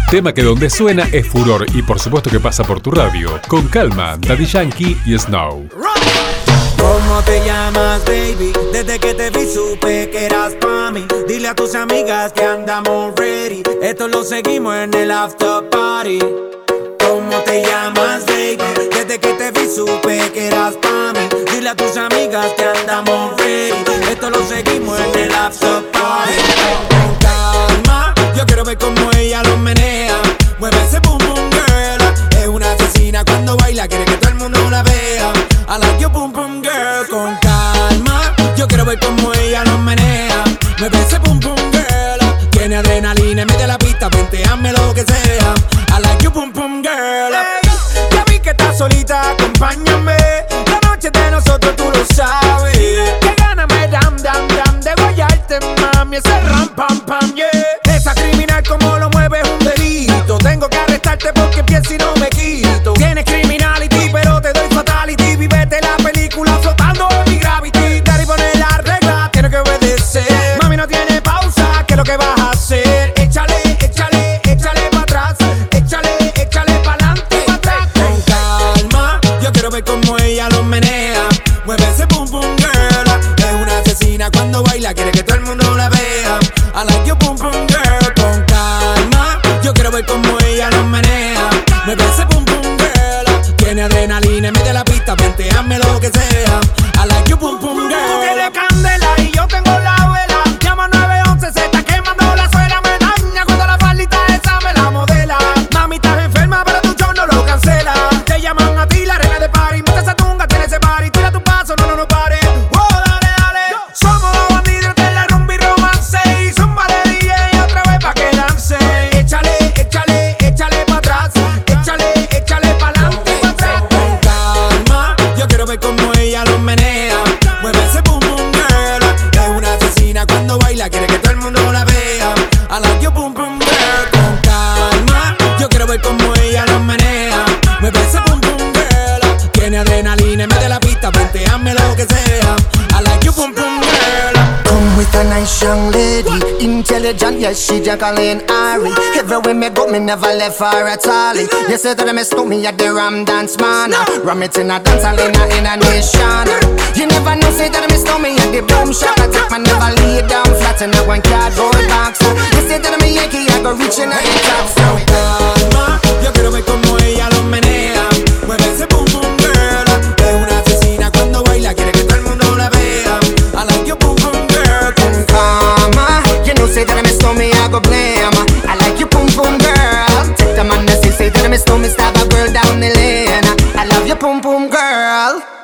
Tema que donde suena es furor y por supuesto que pasa por tu radio. Con Calma, Daddy Yankee y Snow. ¿Cómo te llamas, baby? Desde que te vi supe que eras pa' mí. Dile a tus amigas que andamos ready. Esto lo seguimos en el after party. ¿Cómo te llamas, baby? Desde que te vi supe que eras pa' mí. Dile a tus amigas que andamos ready. Esto lo seguimos en el after party. Con calma, yo quiero ver cómo ella lo menea. Mueve ese boom boom girl. Es una asesina cuando baila, quiere que todo el mundo la vea. I like your boom boom girl. Con calma, yo quiero ver cómo ella lo menea. Mueve ese boom boom girl. Tiene adrenalina en medio de la pista, venteame lo que sea. I like your boom boom girl. Hey, ya vi que estás solita, acompáñame. La noche de nosotros tú lo sabes. Que gana me dam dam dam de guayarte, mami. Ese ram pam pam, yeah. Esa criminal como lo mueve es un delito. Tengo que arrestarte porque pienso y no me quito. Tienes criminality pero te doy fatality. Vivete la película flotando en mi gravity. Daddy pone la regla, tiene que obedecer. Mami no tiene pausa, ¿qué es lo que vas a hacer? Échale, échale, échale pa' atrás. Échale, échale pa'lante, pa' atrás. Con calma, yo quiero ver cómo ella lo menea. Mueve ese boom boom girl. Es una asesina cuando baila, quiere que todo el mundo la vea. I like your boom boom girl. Con calma, yo quiero ver cómo ella lo menea. Mueve ese boom boom girl. Tiene adrenalina en medio de la pista, venteame lo que sea. I like your boom boom girl. Tú tienes candela y yo tengo la vela. Llama 911, se está quemando la suela. Me daña cuando la faldita esa me la modela. Mami, estás enferma, pero tu show no lo cancela. Te llaman a ti, la reina de party. Monta esa tunga, tiene ese party. Tira tu paso, no, no, no pare. Wow, dale, dale. Somos los bandidos de la rumba y romance. Y zúmbale DJ otra vez pa' que dance. Échale, échale, échale pa' atrás. Échale, échale pa'lante, pa' atrás. Con calma, yo quiero ver cómo ella lo menea. Mueve ese boom boom girl. Es una asesina cuando baila, quiere que todo el mundo la vea. I like your boom boom girl. Con calma, yo quiero ver cómo ella lo menea. Mueve ese boom boom girl. Tiene adrenalina en medio de la pista, venteame lo que sea. I like your boom boom girl. Come with a nice young lady, intelligent, yes, she Jacqueline Ari. Everywhere me go, me never left her at all. You say that I stop me at the Ram Dance Man. Ram it in a dance hall in a nation. You never know, say that I stop me at the Boom Shop. I take my never lay down flat in a one cardboard box. You say that I'm a Yankee, I go reaching at the top. So calma, yo quiero ver cómo ella lo menea. Mueve ese boom boom girl. Es una asesina cuando baila, quiere que todo el mundo la vea. I like your boom boom girl. Con calma, you know, say that I stop me, I go blame. I like your boom boom girl. Take the man that say that I stop me, stab a girl down the lane. I love your boom boom girl.